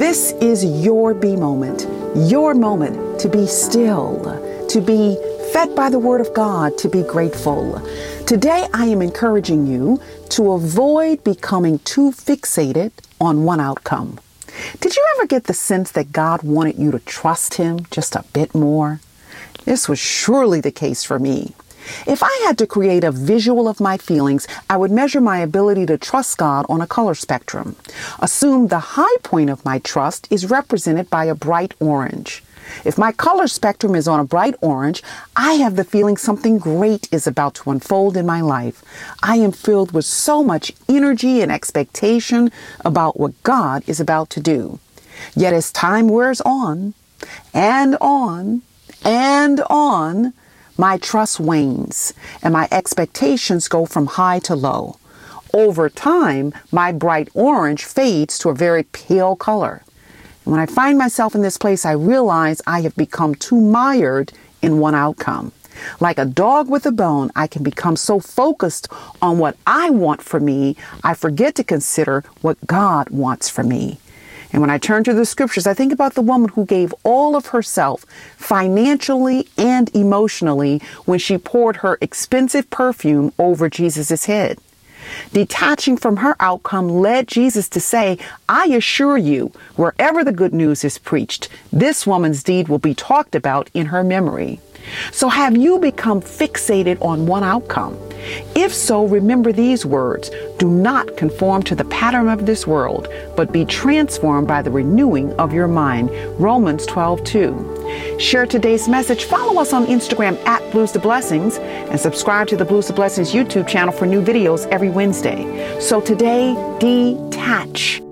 This is your be moment, your moment to be still, to be fed by the Word of God, to be grateful. Today, I am encouraging you to avoid becoming too fixated on one outcome. Did you ever get the sense that God wanted you to trust Him just a bit more? This was surely the case for me. If I had to create a visual of my feelings, I would measure my ability to trust God on a color spectrum. Assume the high point of my trust is represented by a bright orange. If my color spectrum is on a bright orange, I have the feeling something great is about to unfold in my life. I am filled with so much energy and expectation about what God is about to do. Yet as time wears on, and on, and on, my trust wanes and my expectations go from high to low. Over time, my bright orange fades to a very pale color. And when I find myself in this place, I realize I have become too mired in one outcome. Like a dog with a bone, I can become so focused on what I want for me, I forget to consider what God wants for me. And when I turn to the scriptures, I think about the woman who gave all of herself financially and emotionally when she poured her expensive perfume over Jesus' head. Detaching from her outcome led Jesus to say, I assure you, wherever the good news is preached, this woman's deed will be talked about in her memory. So have you become fixated on one outcome? If so, remember these words. Do not conform to the pattern of this world, but be transformed by the renewing of your mind. Romans 12:2. Share today's message. Follow us on Instagram at Blues to Blessings and subscribe to the Blues to Blessings YouTube channel for new videos every Wednesday. So today, detach.